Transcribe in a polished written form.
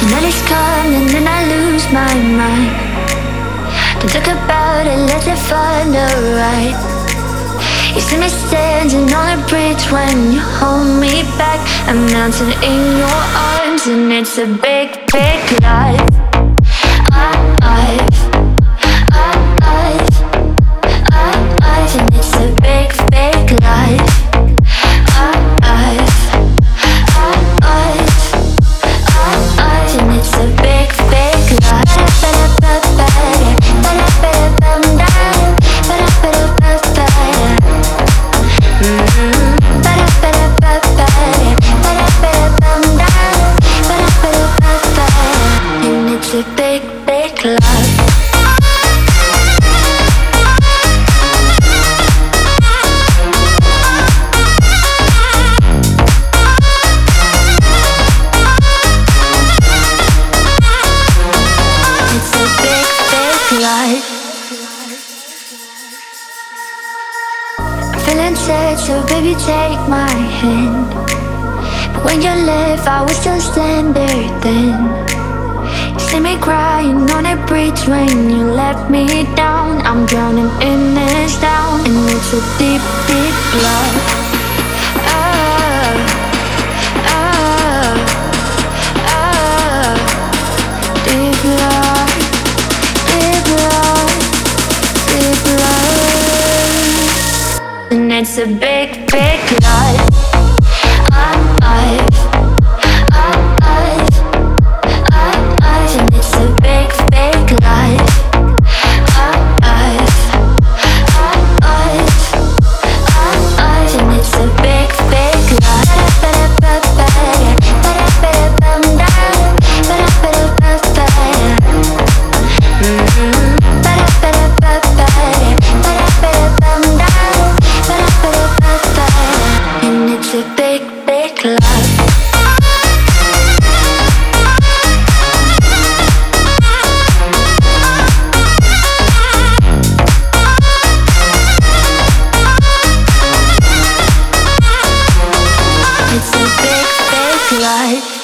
Finale's come and then I lose my mind. Don't talk about it, let's have fun, alright. You see me standing on a bridge when you hold me back. I'm melting in your arms and it's a big, big life. And it's a big, big life. And it's a big, big life. And it's a big, big life. I'm feeling sad, so baby take my hand. But when you left, I was still standing there then. You see me crying on a bridge when you let me down. I'm drowning in this town, and it's a deep, deep love. Deep love, deep love, deep love. And it's a big, big life. And it's a big, big life. And it's a big, big life. And it's a big, big life. It's a big, big life.